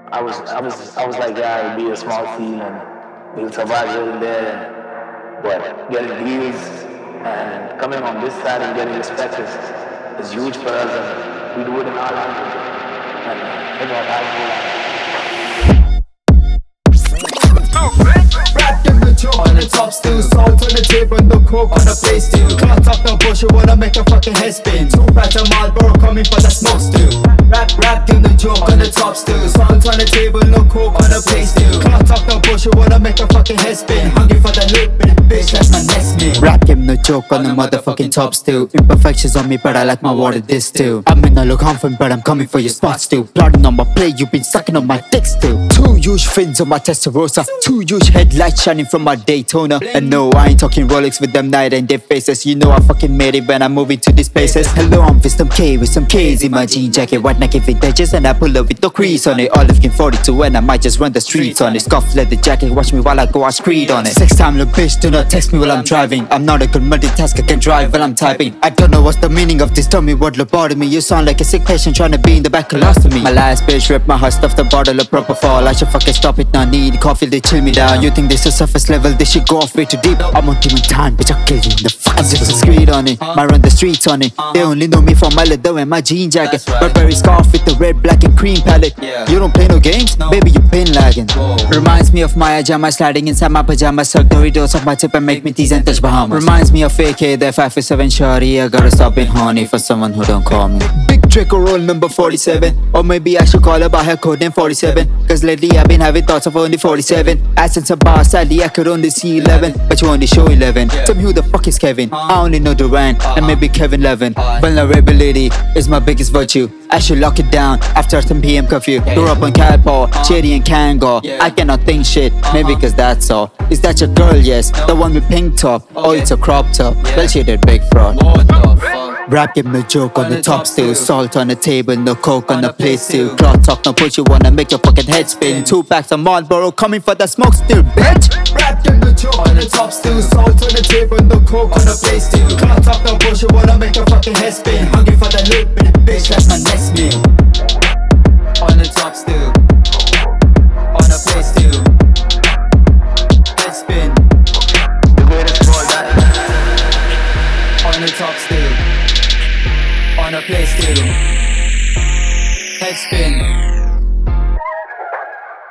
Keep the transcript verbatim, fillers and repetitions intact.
I was, I was, I was like, yeah, it'll be a small team and we'll survive here and there. And, but getting deals and coming on this side and getting respect is, is huge for us, and we do it in our language. And uh, hip hop has Wrapped in the joke on the top still, salt on the table, no coke on the plate still. Cloth up the bush, you wanna make a fucking head spin. Two packs of Marlboro coming for the smoke still. Wrap, wrapped in the joke on the top still, salt on the table, no coke on the plate still. Cloth up the bush, you wanna make a fucking head spin. Hungry for the loot, bitch, that's my next meal. Rap game, no joke on the motherfucking top still. Imperfections on me, but I like my water this still. I may not look confident, but I'm coming for your spot still. Plotting on my play, you've been sucking on my dick still. Two huge fins on my Testarossa, two huge headlights shining from my Daytona. And no, I ain't talking Rolex with them night and day faces. You know I fucking made it when I move into these places. Hello, I'm with some K with some K's in my jean jacket, white Nike vintages, and I pull up with no crease on it. Olive skin forty-two, and I might just run the streets on it. Scuff leather jacket, watch me while I go out screed on it. Six time little bitch, do not text me while I'm driving. I'm not a good multitasker, can drive while I'm typing. I don't know what's the meaning of this, tell me what lobotomy. You sound like a sick patient trying to be in the back colostomy. My last bitch ripped my heart, stuffed the bottle of proper fall. I should fucking stop it now, need coffee, they chill me down. You think this is surface level, this should go off way too deep. I'm on demon time, bitch, I'll kill you in the fucking I'm just a screed on it, might run the streets on it. They only know me from my leather and my jean jacket. Burberry scarf with the red, black and cream palette. You don't play no games? Baby, you been lagging. Reminds me of my pajama sliding inside my pajamas. Suck Doritos off my tip and make me tease and touch Bahamas. Reminds me of A K, that five four seven shawty. I gotta stop being horny for someone who don't call me. Big Draco roll number forty-seven. Or maybe I should call her by her code name forty-seven. Cause lately I've been having thoughts of only forty-seven. I sent some bars, sadly I could only see eleven. But you only show eleven. Tell me who the fuck is Kevin? I only know Durant and maybe Kevin Levin. Vulnerability is my biggest virtue. I should lock it down after ten p m curfew. Grew up on Calpol, Cherry and Kangol. I cannot think shit, maybe cause that's all. Is that your girl? Yes, the one with pink top. Oh, it's a crop top. Well, she did big fraud. Rap game, no joke on the top still. Salt on the table, no coke on the plate still. Cloth talk, no push, you wanna make your fucking head spin. Two packs of Marlboro coming for the smoke still, bitch. Rap game, no joke on the top still. Salt on the table, no coke on the plate still. Cloth talk, no push, you wanna make your fucking head spin. Hungry for the loot, bitch, that's my next meal. On the top still.